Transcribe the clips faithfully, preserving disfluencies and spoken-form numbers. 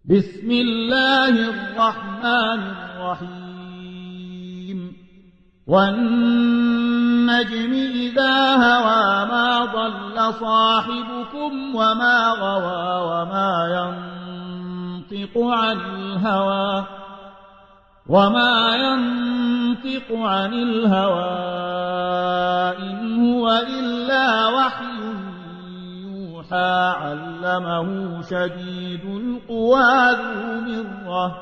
بسم الله الرحمن الرحيم والنجم إذا هوى ما ضل صاحبكم وما غوى وما ينطق عن الهوى وما ينطق عن الهوى إن هو إلا وحي يوحى علمه شديد القوى ذو مرة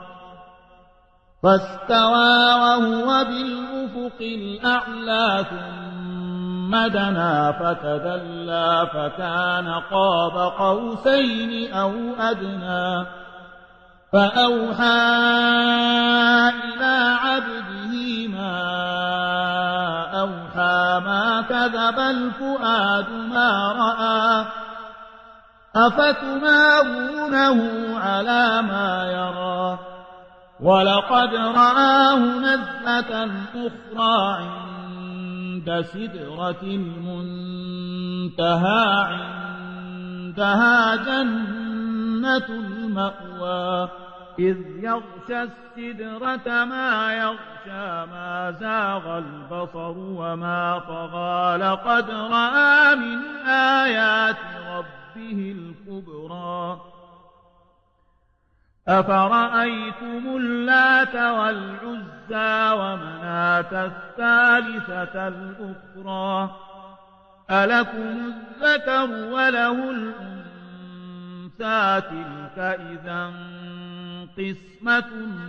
فاستوى وهو بالأفق الأعلى ثم دنا فتدلى فكان قاب قوسين أو أدنى فأوحى إلى عبده ما أوحى ما كذب الفؤاد ما رأى أفتمارونه على ما يرى ولقد رآه نزلة أخرى عند سدرة المنتهى عندها جنة المأوى إذ يغشى السدرة ما يغشى ما زاغ البصر وما طغى لقد رأى من آيات ربه الكبرى أفرأيتم اللات والعزى ومناة الثالثة الأخرى ألكم الذكر وله الأنثى تلك إذا قسمة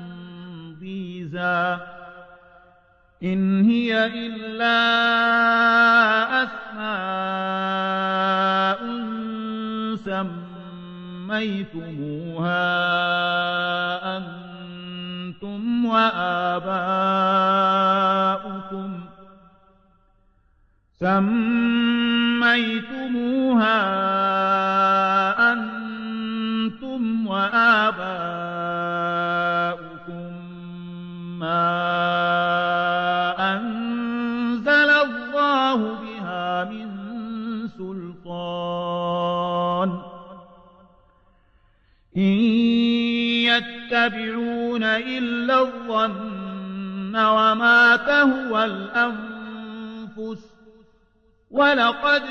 ضيزى إن هي إلا أسماء سميتموها أنتم وآباؤكم سميتموها أنتم وآباؤكم ما أنزل الله بها من سلطان إن يتبعون إلا الظن وما تهوى الأنفس ولقد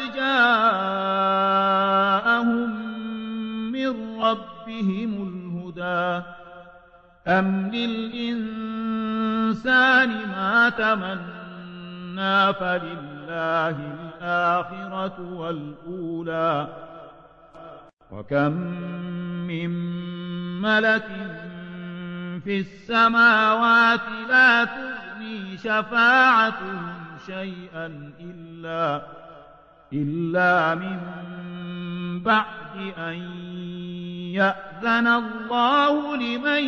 جاءهم من ربهم الهدى أم للإنسان ما تمنى فلله الآخرة والأولى وكم من ملك في السماوات لا تغني شفاعتهم شيئا إلا, إلا من بعد أن يأذن الله لمن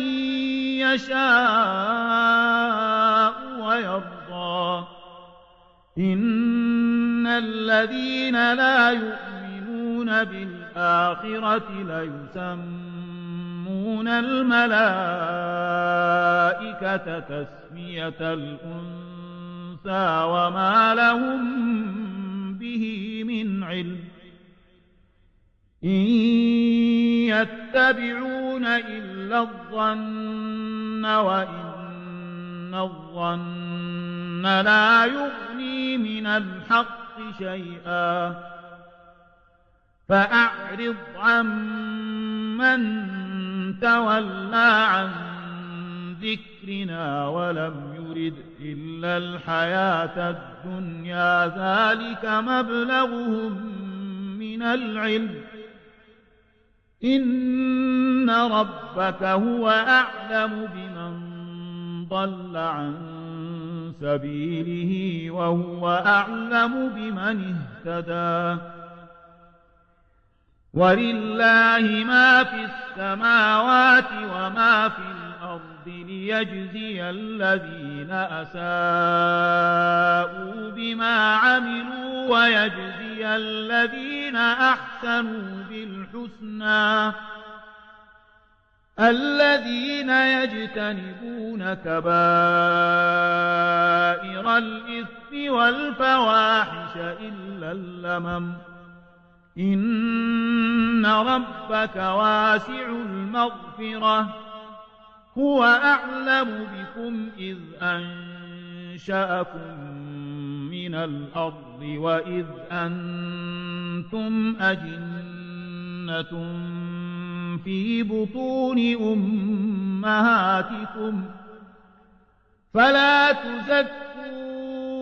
يشاء ويرضى إن الذين لا يؤمنون بالآخرة ليسمون الملائكة تسمية الأنثى وما لهم به من علم إن يتبعون إلا الظن وإن الظن لا يغني من الحق شيئا فأعرض عمن تولى عن ذكرنا ولم يرد إلا الحياة الدنيا ذلك مبلغهم من العلم إن ربك هو أعلم بمن ضل عن سبيله وهو أعلم بمن اهتدى ولله ما في السماوات وما في الأرض ليجزي الذين أساءوا بما عملوا ويجزي الذين أحسنوا بالحسنى الذين يجتنبون كبائر الإثم والفواحش إلا اللمم إن ربك واسع المغفرة هو أعلم بكم إذ أنشأكم من الأرض وإذ أنتم أجنة في بطون أمهاتكم فلا تزكوا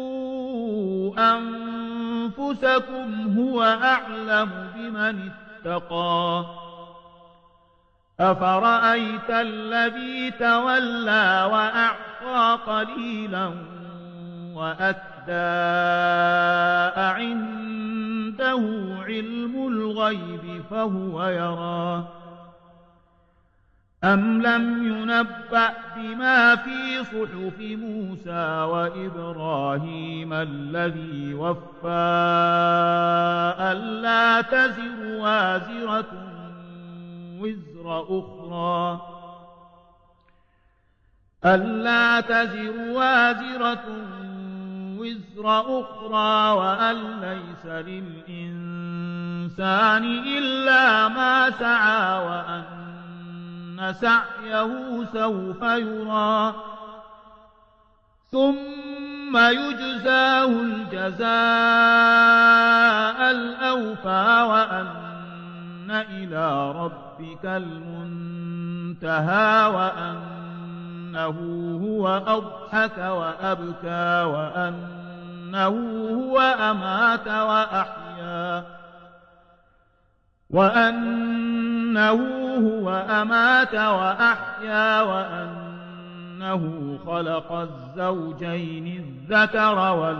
أنفسكم هو أعلم بمن اتقى أفرأيت الذي تولى وأعطى قليلا وأكدى أعنده علم الغيب فهو يرى أم لم ينبأ بما في صحف موسى وإبراهيم الذي وفى ألا تزر وازرة وزر أخرى ألا تزر وازرة وزر أخرى وأن ليس للإنسان إلا ما سعى وأن سعيه سوف يرى ثم يجزاه الجزاء الأوفى وأن إلى ربك المنتهى وأنه هو أضحك وأبكى وأنه هو أمات وأحيا وأنه هو أمات وأحيا وأنه خلق الزوجين الذكر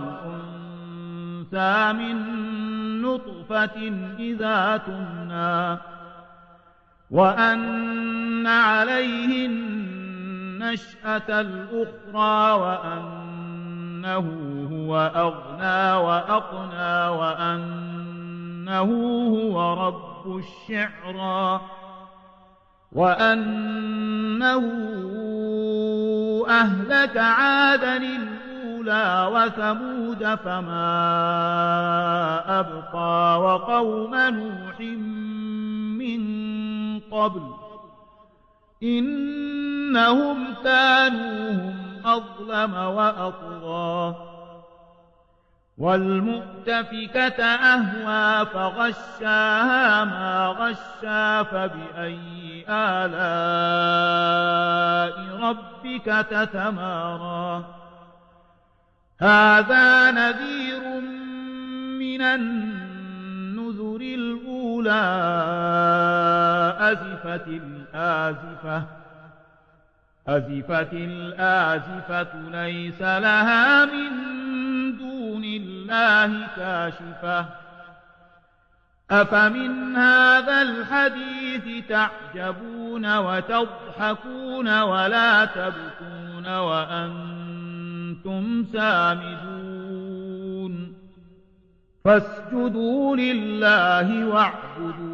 والأنثى من نطفة إذا تمنى وأن عليه النشأة الأخرى وأنه هو أغنى وأقنى وأنه هو رب الشعرى وأنه أهلك عادا الأولى وثمود فما أبقى وقوم نوح من قبل إنهم كانوا هم أظلم وأطغى والمؤتفكة أهوى فغشاها ما غشا فبأي آلاء ربك تتمارى هذا نذير من النذر الأولى أزفت الآزفة أزفت الآزفة ليس لها من دون الله كاشفة أفمن هذا الحديث تعجبون وتضحكون ولا تبكون وأنتم سامدون فاسجدوا لله واعبدوا